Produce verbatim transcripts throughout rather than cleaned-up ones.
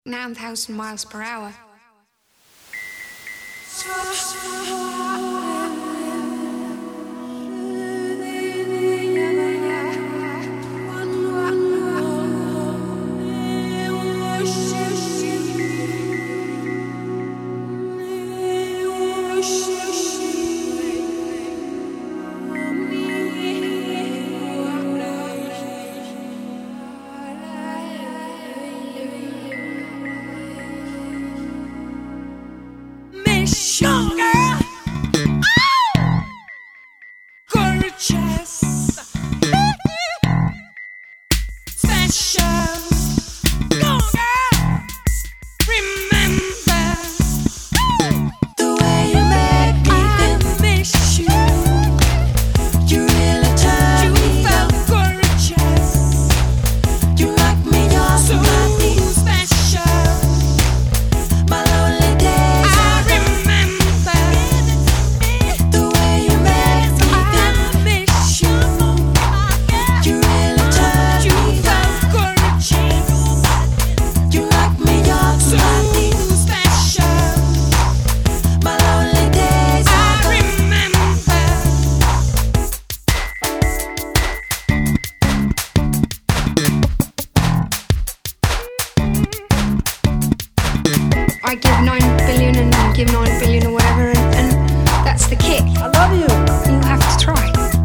nine thousand miles per hour. Sugar, oh, gorgeous, special, go girl, remember the way you make me feel. Miss you, you really turned me on. You felt gorgeous, you rocked me off so special. My lonely days. I give nine billion and you give nine billion or whatever, and, and that's the kick. I love you. You have to try.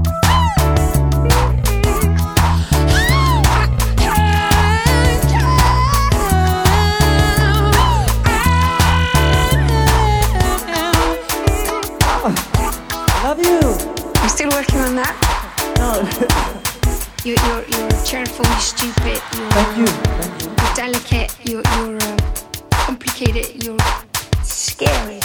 I love you. I'm still working on that. No. You, you're, you're cheerful, you're stupid, you're, Thank you. Thank you. you're delicate, you're, you're uh, complicated, you're scary.